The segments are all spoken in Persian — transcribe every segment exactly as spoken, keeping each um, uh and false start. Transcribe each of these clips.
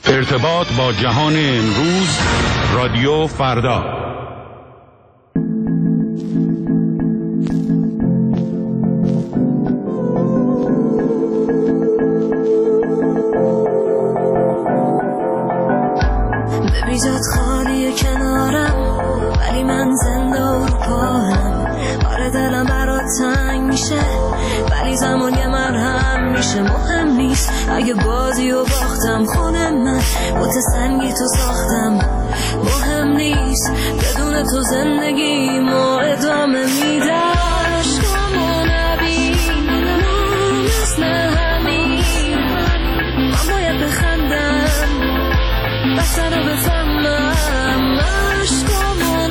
ارتباط با جهان امروز، رادیو فردا. ببیزد خالی کنارم ولی من زنده و پاهم. آره دلم برات تنگ میشه ولی زمان یه مرهم میشه. مهم نیست اگه بازی و باختم، خونه من بوت سنگی تو ساختم. مهم نیست بدون تو زندگی ما ادامه میدم. عشقامو نبینم مثل همین، من باید بخندم بسر رو بفهمم. عشقامو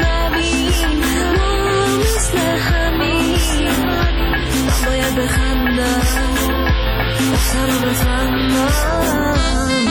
نبینم مثل همین، من باید بخندم بسر رو بفهمم.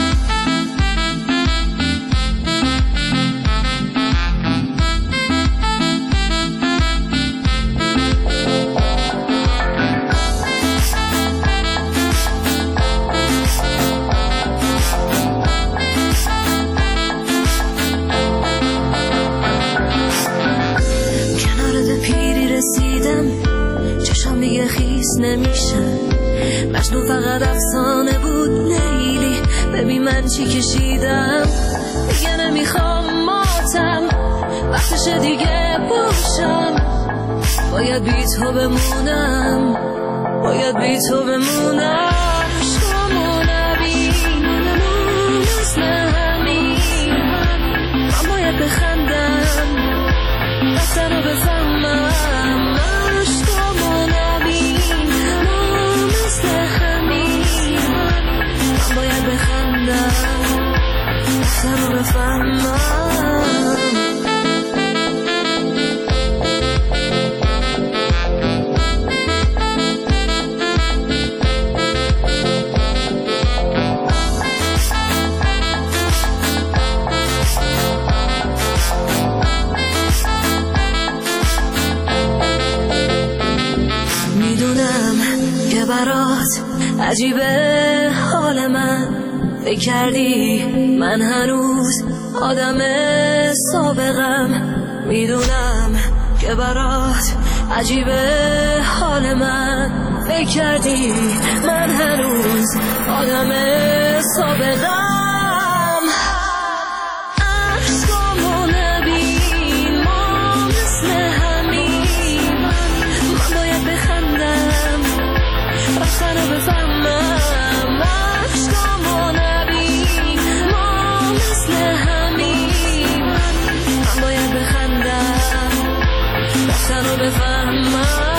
چشم دیگه خیس نمیشن، مجنون فقط افسانه بود. لیلی ببین من چی کشیدم، دیگه نمیخوام ماتم، وقتشه دیگه باشم. باید بی تو بمونم، باید بی تو بمونم. عشقامو نبینم مثل همین، من باید بخندم بسر رو بفهمم. عشقامو نبینم مثل همین، من باید بخندم بسر رو بفهمم. برات عجیبه حال من، فکر کردی من هنوز آدم سابقم. میدونم که برات عجیبه حال من، فکر کردی من هنوز آدم سابقم. عشقامو نبین ما مثل همین، من باید بخندم بسر رو بفهمم. عشقامو نبین ما مثل همین، من باید بخندم بسر رو بفهمم.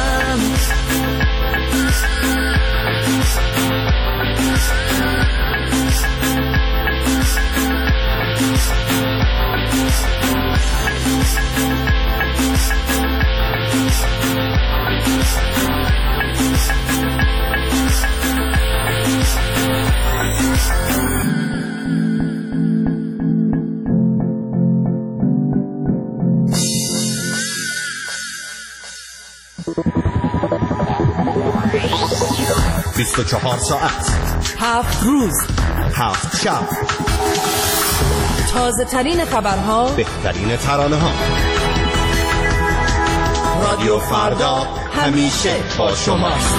بیست و چهار ساعت، هفت روز، هفت شب، تازه ترین خبرها، بهترین ترانه ها. رادیو فردا همیشه با شماست.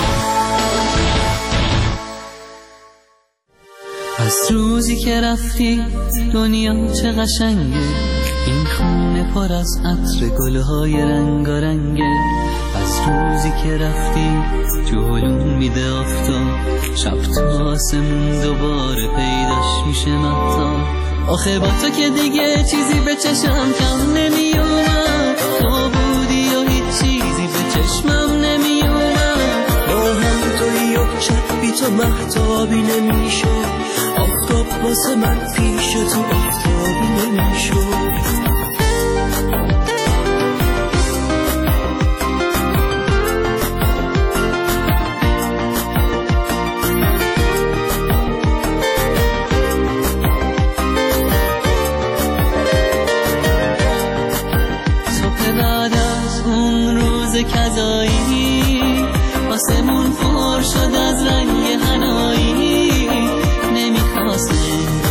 از روزی که رفتی دنیا چه قشنگه، این خونه پر از عطر گلهای رنگارنگه. از روزی که رفتی جلوم میده آفتاب، شب تا آسمون دوباره پیداش میشه مهتاب. آخه با تو که دیگه چیزی به چشم کم نمیومد، تو بودی و هیچ چیزی به چشمم نمیومد. با هم توی و شب بی تو مهتابی نمیشه، آفتاب واسه من پیش تو آفتابی نمیشه. کذایی آسمون پر شد از رنگ حنایی، نمیخواستم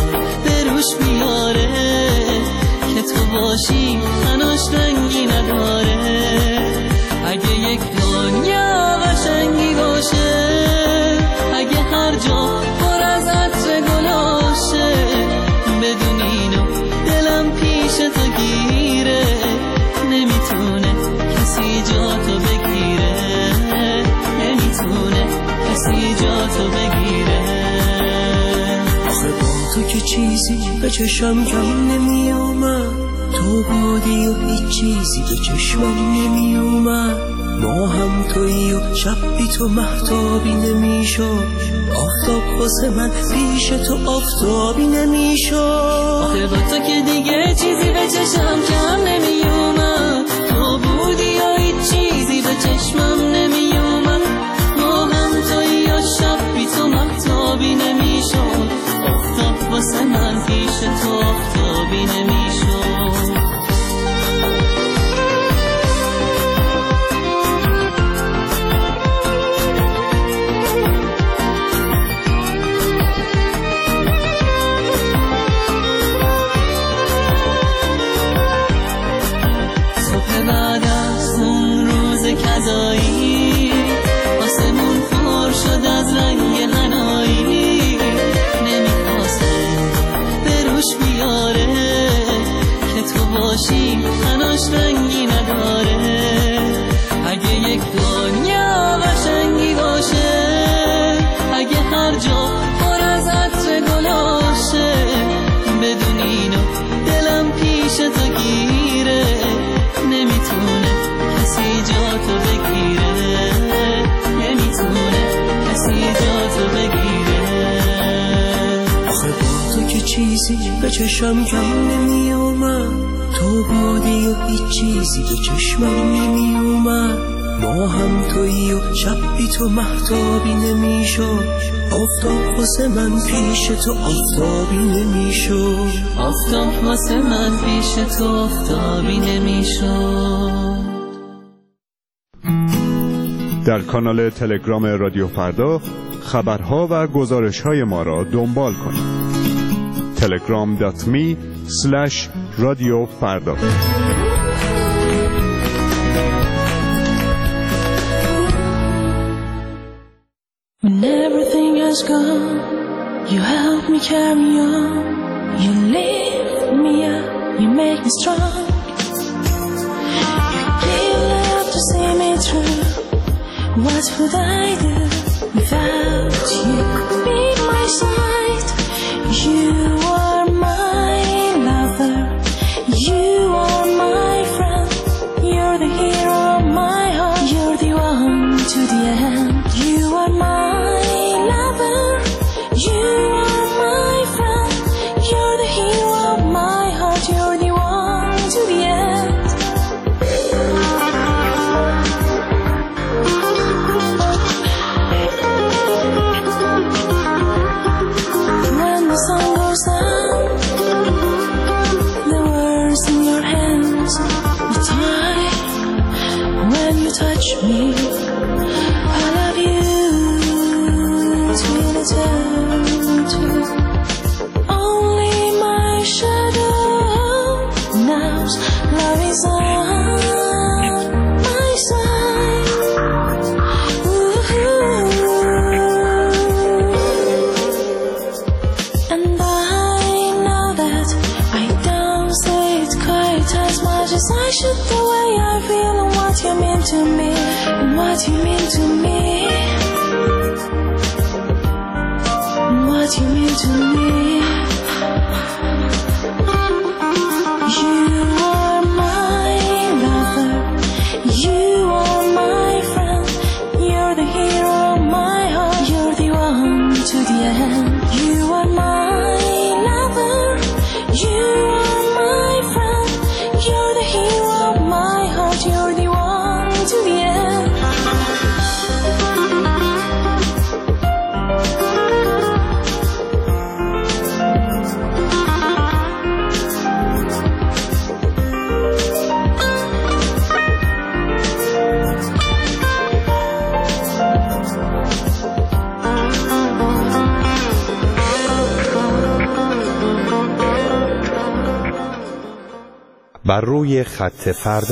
باشی تناش رنگی نداره. اگه یک دنیا قشنگی باشه، اگه هر جا پر از عطر گلاشه، بدون اینو دلم پیش تو گیره، نمیتونه کسی جا تو بگیره، نمیتونه کسی جا تو بگیره. آخه با تو که چیزی به چشم کم نمی اومد، تو بودی و هیچ چیزی به چشمم نمی اومد. ما هم تویی و شب بی تو مهتابی نمی شد، آفتاب واسه من پیش تو آفتابی نمی شد. آخه با تو که دیگه چیزی به چشم کم نمی اومد، تو بودی و هیچ چیزی به چشمم نمی اومد. ما هم تویی و شب بی تو مهتابی نمی شد، آفتاب واسه من پیش تو آفتابی نمی شد. کذایی آسمون پر شد از رنگ حنایی، نمیخواسته به روش بیاره که تو باشی تناش رنگی نداره. اگه یک دنیا قشنگی باشه، اگه هر جا پر از عطر گلاشه، بدون اینو دلم پیش تو گیره، نمیتونه کسی جا تو بگیره، نمیتونه کسی جا تو بگیره. آخه با تو که چیزی به چشم کم نمی اومد، تو بودی و هیچ چیزی به چشمم نمی اومد. ما هم تویی و شب بی تو مهتابی نمی شد، آفتاب واسه من پیش تو آفتابی نمی شد، آفتاب واسه من پیش تو آفتابی نمی شد. در کانال تلگرام رادیو فردا خبرها و گزارش‌های ما را دنبال کنید. تلگرام دات می اسلش رادیو فردا. When everything has gone, you help me carry on. You lift me up, you make me strong. You give love to see me through. What would I do without you? Be my side. You are my lover. You are my friend. You're the hero of my heart. You're the one to the end. You are my lover. You are my friend. You're the hero of my heart. You're the one to the end. When the sun goes down, the words in your hands are tied. When you touch me, I love you till eternity. Only my shadow knows love is on my side. Ooh. And I know that I don't say it quite as much as I should. The way I feel and what you mean to me, and what you mean to me, and what you mean to me. You are my lover. You are my friend. You're the hero of my heart. You're the one to the end. You are my lover. You are my friend. You're the hero of my heart. You're the one to the end. بر روی خط فردا.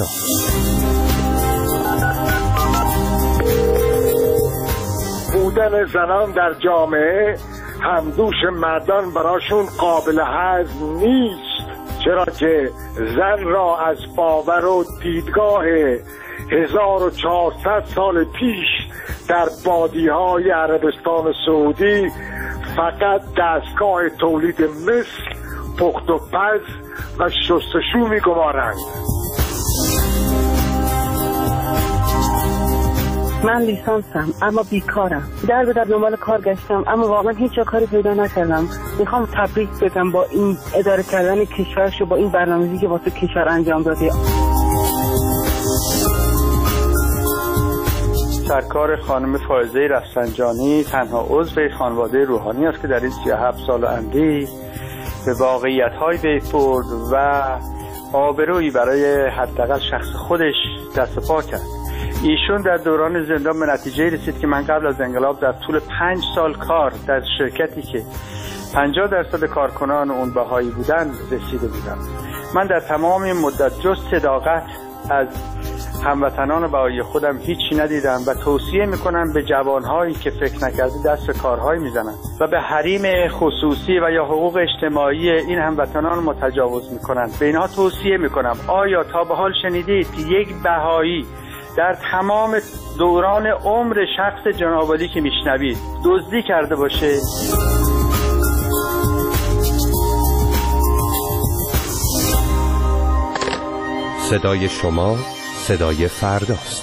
بودن زنان در جامعه همدوش مردان براشون قابل هضم نیست، چرا که زن را از باور و دیدگاه هزار و چهارصد سال پیش در بادی‌های عربستان سعودی فقط دستگاه تولید مثل، پخت و پز و شستشو می‌گمارند. من لیسانسم اما بیکارم، در به در دنبال کار گشتم اما واقعا هیچ جا کاری پیدا نکردم. میخوام تبریک بگم با این اداره کردن کشورش و با این برنامه‌ریزی که واسه کشور انجام داده. سرکار خانم فائزه رفسنجانی تنها عضو خانواده روحانی است که در این سی و هفت سال اندی به واقعیت‌های پی برد و آبرویی برای حداقل شخص خودش دست و پا کرد. ایشون در دوران زندان به نتیجه رسید که من قبل از انقلاب در طول پنج سال کار در شرکتی که پنجاه درصد کارکنان اون بهایی بودن رسیده بودم. من در تمام این مدت جز صداقت از هموطنان بهایی خودم هیچی ندیدم و توصیه میکنم به جوانهایی که فکر نکرده دست به کارهایی میزنن و به حریم خصوصی و یا حقوق اجتماعی این هموطنان متجاوز میکنن، به اینها توصیه میکنم آیا تا به حال شنیدید که یک بهایی در تمام دوران عمر شخص جناب عالی که میشنوید دزدی کرده باشه؟ صدای شما صدای فرداست.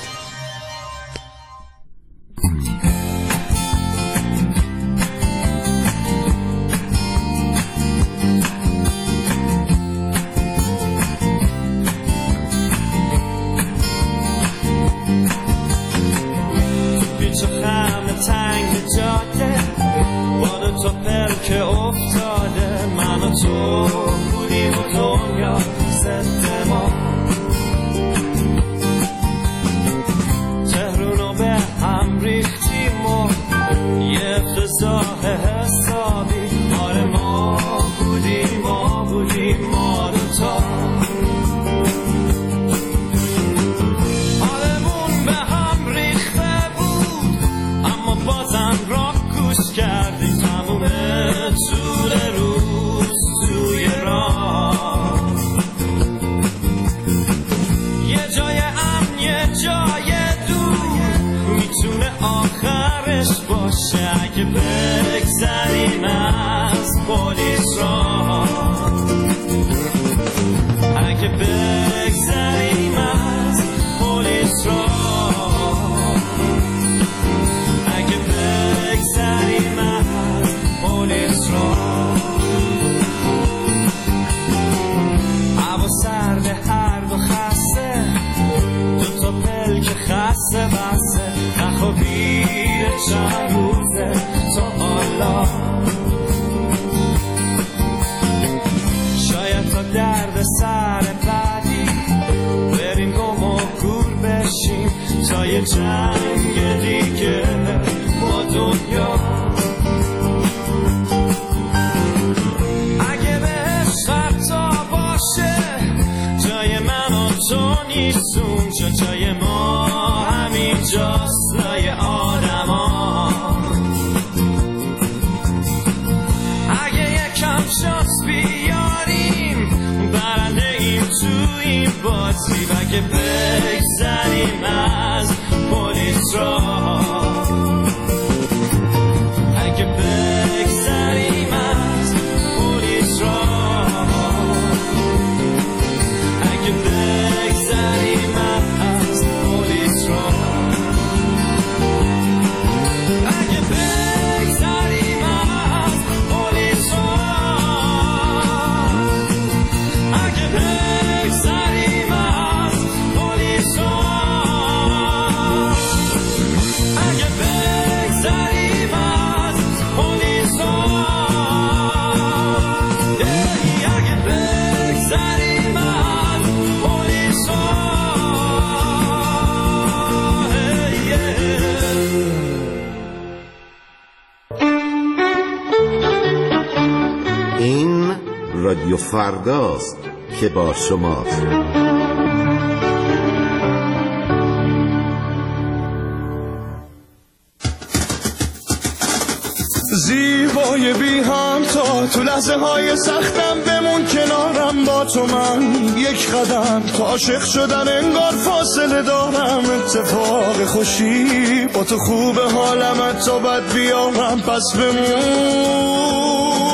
رادیو فرداست. که با شماست. زیبای بی همتا تو لحظه های سختم بمون کنارم با تو من یک قدم تا عاشق شدن انگار فاصله دارم اتفاق خوشی با تو خوب حالم تا بد بیارم پس بمون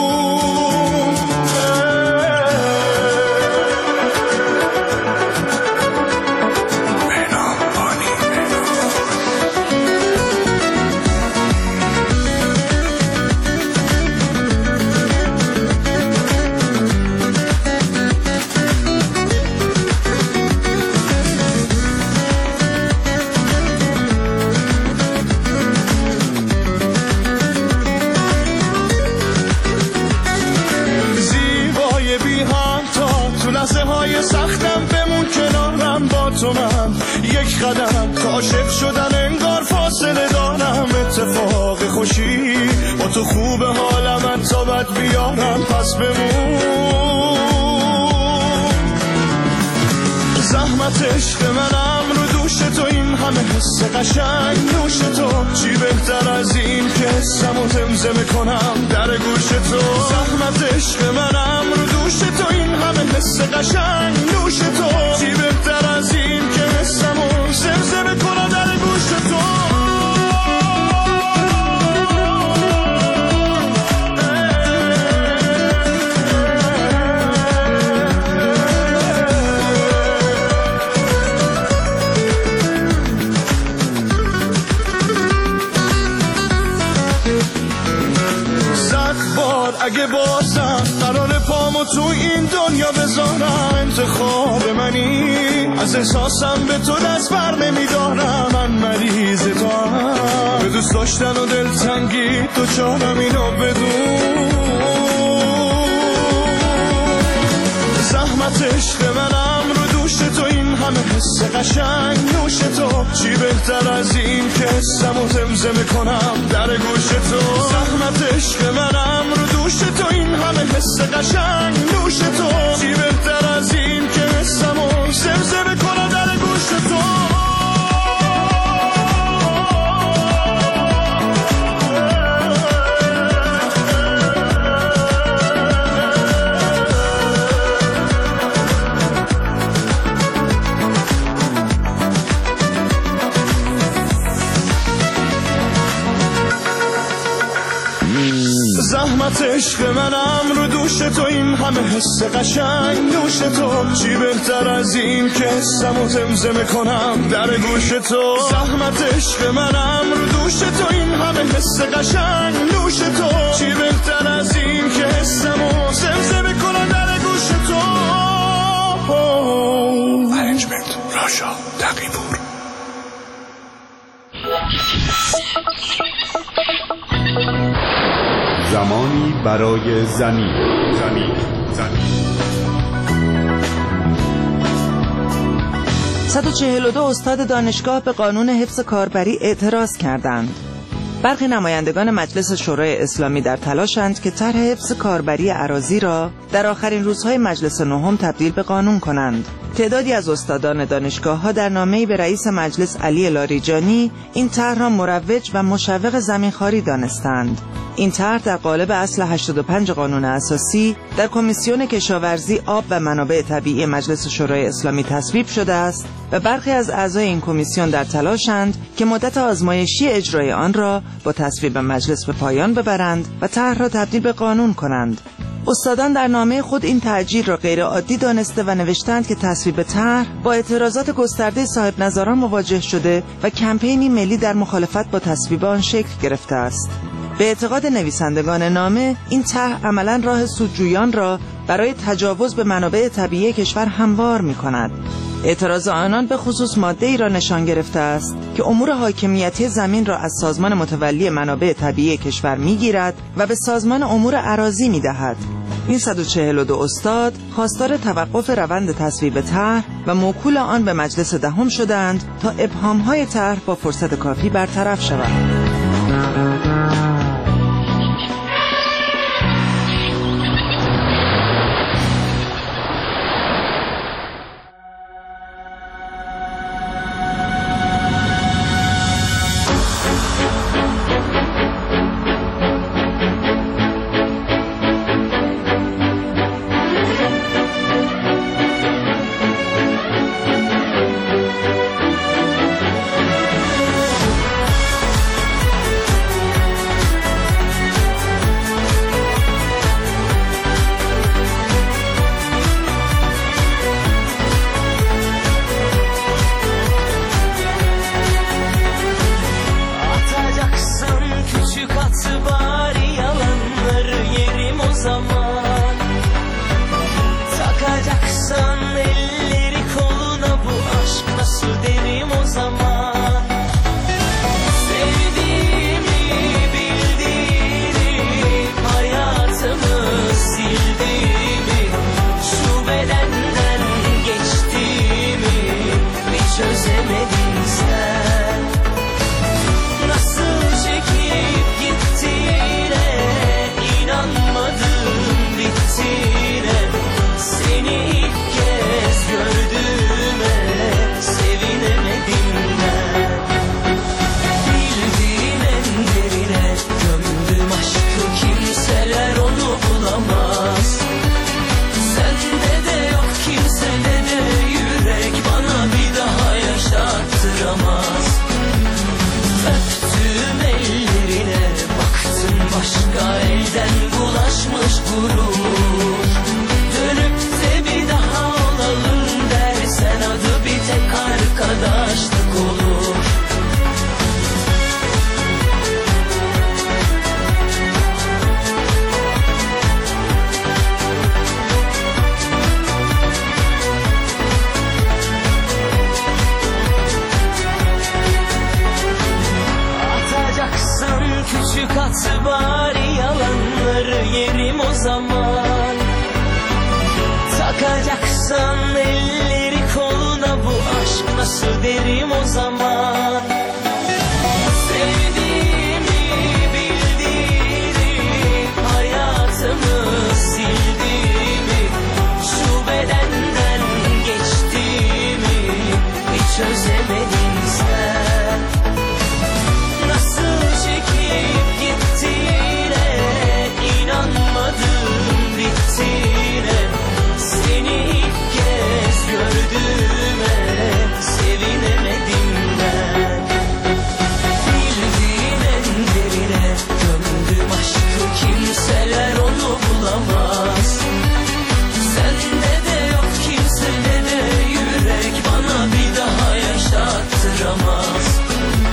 سختم بمون کنارم با تو من یک قدم تا عاشق شدن انگار فاصله دارم اتفاق خوشی با تو خوب حالم تا بد بیارم پس بمون زحمت عشق منم رو دوش تو این همه حس قشنگ نوش تو چی بهتر از این که حسمو زمزمه کنم در گوش تو زحمت عشق منم رو دوش تو این همه حس قشنگ نوش تو چی بهتر از این که حسمو زمزمه کنم در گوش تو اگه بازم قرار پامو تو این دنیا بذارم انتخاب منی از احساسم به تو دست بر نمیدارم من مریض تو هم به دوست داشتن و دلتنگی تو چارم اینو بدون زحمت عشق منم رو دوش تو این همه حس قشنگ نوش تو چی بهتر از این که حسمو زمزمه کنم در گوش تو زحمت عشق منم رو دوش تو این همه حس قشنگ نوش تو چی بهتر از این که حسمو زمزمه کنم در گوش تو زحمت عشق منم رو دوش تو این همه حس قشنگ نوش تو چی بهتر از این که حسمو زمزمه کنم در گوش تو زحمت عشق منم رو دوش تو این همه حس قشنگ نوش تو چی بهتر از این که حسمو زمزمه کنم در گوش تو ارنجمنت راشا تقی‌پور. زمانی برای زمین زمین زمین صد و چهل و دو استاد دانشگاه به قانون حفظ کاربری اعتراض کردند. برخی نمایندگان مجلس شورای اسلامی در تلاشند که طرح حفظ کاربری اراضی را در آخرین روزهای مجلس نهم تبدیل به قانون کنند. تعدادی از استادان دانشگاه‌ها در نامه‌ای به رئیس مجلس علی لاریجانی این طرح را مروج و مشوق زمینخواری دانستند. این طرح در قالب اصل هشتاد و پنج قانون اساسی در کمیسیون کشاورزی، آب و منابع طبیعی مجلس شورای اسلامی تصویب شده است و برخی از اعضای این کمیسیون در تلاشند که مدت آزمایشی اجرای آن را با تصویب مجلس به پایان ببرند و طرح را تبدیل به قانون کنند. استادان در نامه خود این تعجیل را غیر عادی دانسته و نوشتند که تصویب طرح با اعتراضات گسترده صاحب نظران مواجه شده و کمپینی ملی در مخالفت با تصویب آن شکل گرفته است. به اعتقاد نویسندگان نامه این طرح عملاً راه سودجویان را برای تجاوز به منابع طبیعی کشور هموار می‌کند. اعتراض آنان به خصوص ماده‌ای را نشان گرفته است که امور حاکمیتی زمین را از سازمان متولی منابع طبیعی کشور می‌گیرد و به سازمان امور اراضی می‌دهد. این صد و چهل و دو استاد خواستار توقف روند تصویب طرح و موکول آن به مجلس دهم شدند تا ابهام‌های طرح با فرصت کافی برطرف شود. zaman. Takacaksan elleri koluna, bu aşk nasıl derim o zaman. Sevdiğimi bildiğini, hayatımı sildiğimi, şu bedenden geçtiğimi bir çözemedin sen. Nasıl çekip gittiğine inanmadım, bittiğine. Seni ilk kez gördüğüme sevinemedim ben. Bildiğin en derine gömdüm aşkı, kimseler onu bulamaz. Sende de yok, kimsede de yürek bana bir daha yaşattıramaz. Öptüm ellerine, baktım başka elden bulaşmış gurur. Dönüp de bir daha olalım dersen, adı bir tek arkadaşlık olur. Atacaksan küçük at bari, yalanları yerim o zaman. Takacaksan elleri koluna, bu aşk nasıl derim o zaman. Sevdiğimi bildiğini, hayatımı sildiğimi, şu bedenden geçtiğimi bir çözemedin sen. Nasıl çekip gittiğine inanmadım, bittiğine. Seni ilk kez gördüğüme sevinemedim ben. Bildiğin en derine gömdüm aşkı, kimseler onu bulamaz. Sende de yok, kimsede de yürek bana bir daha yaşattıramaz.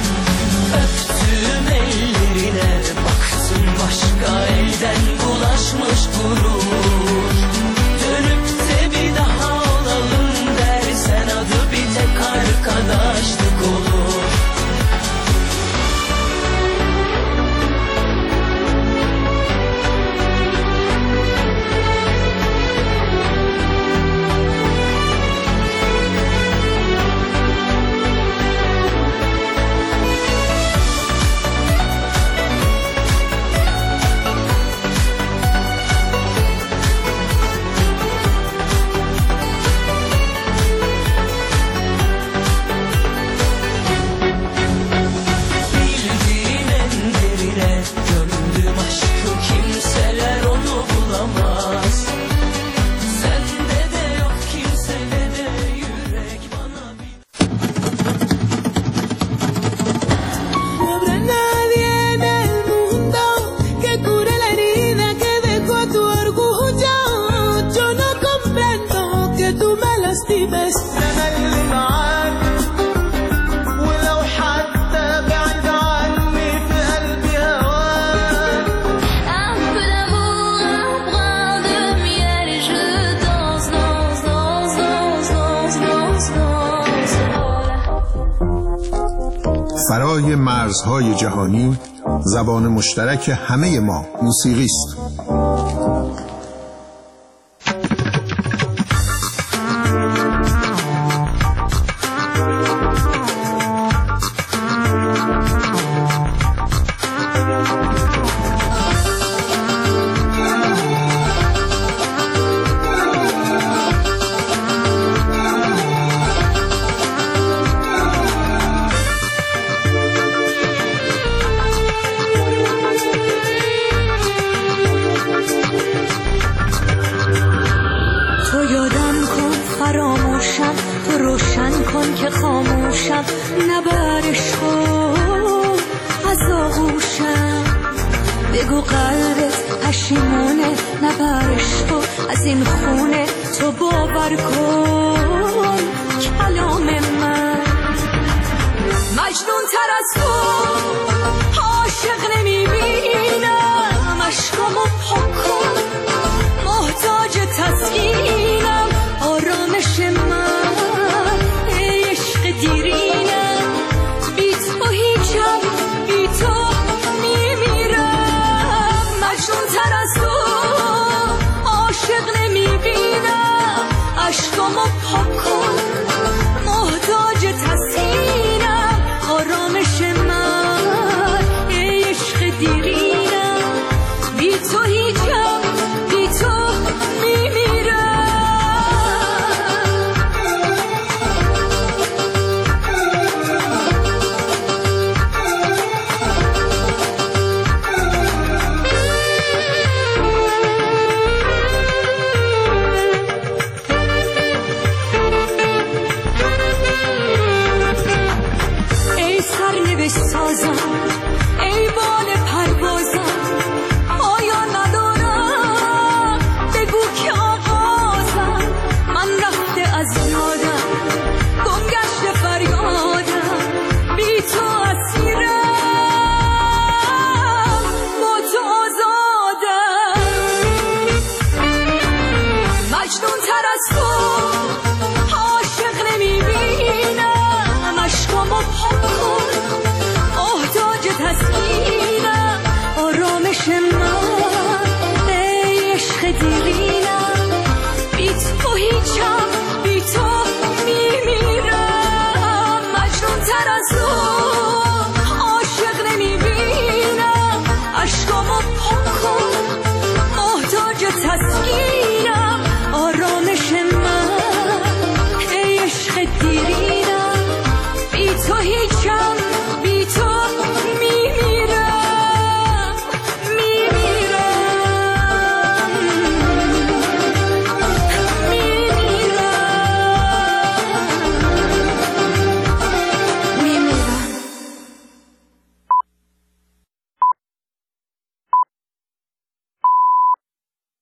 Öptüm ellerine, baktım başka elden bulaşmış gurur. Dönüp de bir daha olalım dersen, adı bir tek arkadaşlık olur. Bildiğin en derine gömdüm aşkı, kimseler onu bulamaz. Sende de yok, kimsede de yürek bana bir... No habrá nadie en el mundo que cure la herida que dejó tu orgullo. Yo no comprendo que tú me lastimes. أنا اللي معاك، ولو حتى بعد عني في قلبي هواك. Un peu d'amour, un brin de miel et je danse, danse, danse, danse, danse, danse, danse. فرای مرزهای جهانی زبان مشترک همه ما موسیقی است. خاموشم نبرشو از آغوشم بگو قلبت پشیمونه نبرشو از این خونه تو باور کن کلام من مجنون تر از تو عاشق نمیبینم عشقامو پاک کن